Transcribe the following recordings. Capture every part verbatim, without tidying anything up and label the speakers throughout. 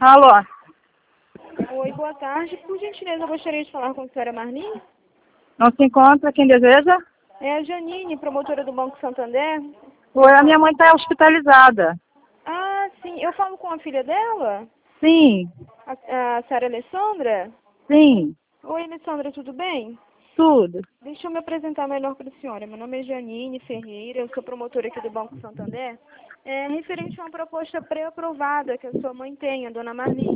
Speaker 1: Alô?
Speaker 2: Oi, boa tarde. Por gentileza, eu gostaria de falar com a senhora Marli.
Speaker 1: Não se encontra quem deseja?
Speaker 2: É a Janine, promotora do Banco Santander.
Speaker 1: Oi, a minha mãe está hospitalizada.
Speaker 2: Ah, sim. Eu falo com a filha dela?
Speaker 1: Sim,
Speaker 2: A, a senhora Alessandra?
Speaker 1: sim,
Speaker 2: Oi, Alessandra, tudo bem?
Speaker 1: tudo.
Speaker 2: Deixa eu me apresentar melhor para a senhora. Meu nome é Janine Ferreira, eu sou promotora aqui do Banco Santander. É referente a uma proposta pré-aprovada que a sua mãe tem, a dona Marli.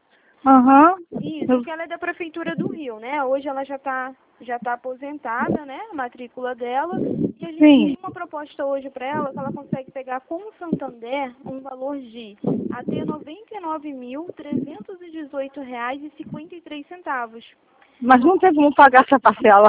Speaker 1: Aham.
Speaker 2: Isso, que ela é da Prefeitura do Rio, né? Hoje ela já está já tá aposentada, né? A matrícula dela. E a gente
Speaker 1: Sim.
Speaker 2: tem uma proposta hoje para ela que ela consegue pegar com o Santander um valor de até noventa e nove mil, trezentos e dezoito reais e cinquenta e três centavos.
Speaker 1: Mas não tem como pagar essa parcela.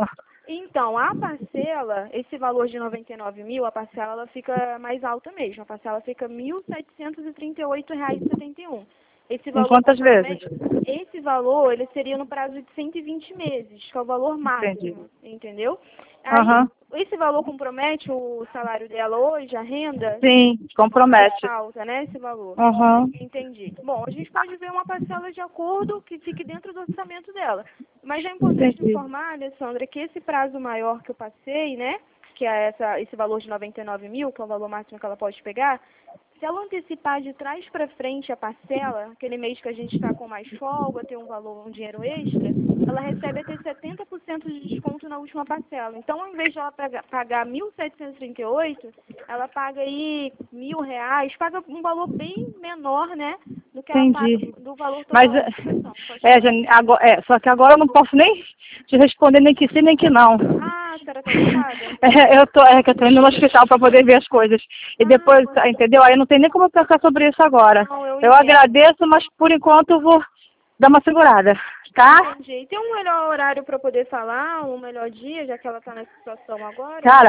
Speaker 2: Então, a parcela, esse valor de noventa e nove mil, a parcela ela fica mais alta mesmo. A parcela fica mil setecentos e trinta e oito reais e setenta e um. Esse
Speaker 1: Em
Speaker 2: valor
Speaker 1: quantas vezes?
Speaker 2: compromete, esse valor, ele seria no prazo de cento e vinte meses, que é o valor
Speaker 1: Entendi.
Speaker 2: máximo, entendeu? Aí,
Speaker 1: Aham.
Speaker 2: esse valor compromete o salário dela hoje, a renda?
Speaker 1: Sim, compromete.
Speaker 2: Alta, né, esse valor.
Speaker 1: Aham.
Speaker 2: Entendi. Bom, a gente pode ver uma parcela de acordo que fique dentro do orçamento dela. Mas é importante
Speaker 1: Entendi.
Speaker 2: informar, Alessandra, que esse prazo maior que eu passei, né, que é essa, esse valor de noventa e nove mil, que é o valor máximo que ela pode pegar, se ela antecipar de trás para frente a parcela, aquele mês que a gente está com mais folga, tem um valor, um dinheiro extra, ela recebe até setenta por cento de desconto na última parcela. Então, ao invés de ela pagar, pagar mil setecentos e trinta e oito, ela paga aí mil reais, paga um valor bem menor, né, do que ela paga,
Speaker 1: Entendi.
Speaker 2: do valor
Speaker 1: Mas,
Speaker 2: total da prestação. Pode
Speaker 1: é,
Speaker 2: falar.
Speaker 1: Jane, agora, é, só que agora eu não posso nem te responder nem que sim, nem que não.
Speaker 2: Ah, a senhora está ocupada?
Speaker 1: É, eu tô, é que eu tô indo no hospital para poder ver as coisas. E depois,
Speaker 2: Ah,
Speaker 1: entendeu? Aí não tem nem como eu pensar sobre isso agora.
Speaker 2: não, eu
Speaker 1: Eu
Speaker 2: entendo.
Speaker 1: agradeço, mas por enquanto eu vou dar uma segurada, tá?
Speaker 2: Entendi. Tem um melhor horário para poder falar, um melhor dia, já que ela está nessa situação agora?
Speaker 1: Cara,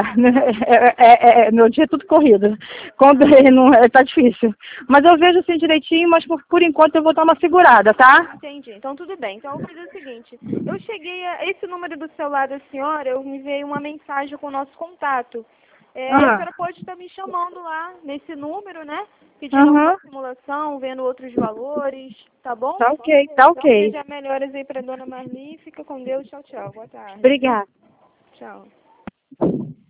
Speaker 1: é, é- é- meu dia é tudo corrido. Quando ele não, é, tá difícil. Mas eu vejo assim direitinho, mas por, por enquanto eu vou dar uma segurada, tá?
Speaker 2: Entendi. Então, tudo bem. Então, eu vou fazer o seguinte. Eu cheguei a esse número do celular da senhora, eu me veio uma mensagem com o nosso contato. É, a
Speaker 1: Ah,
Speaker 2: senhora pode estar me chamando lá nesse número, né? Pedindo
Speaker 1: aham.
Speaker 2: alguma simulação, vendo outros valores, tá bom?
Speaker 1: Tá ok, tá
Speaker 2: Então,
Speaker 1: ok.
Speaker 2: desejar melhoras aí para dona Marli. Fica com Deus. Tchau, tchau. Boa tarde.
Speaker 1: Obrigada.
Speaker 2: Tchau.